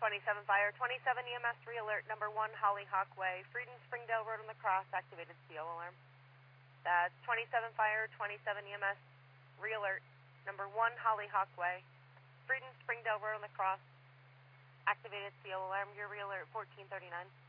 27 Fire, 27 EMS re-alert, number 1 Hollyhock Way, Frieden Springdale Road on the Cross, activated CO alarm. That's 27 Fire, 27 EMS re-alert, number 1 Hollyhock Way, Frieden Springdale Road on the Cross, activated CO alarm, your re-alert 1439.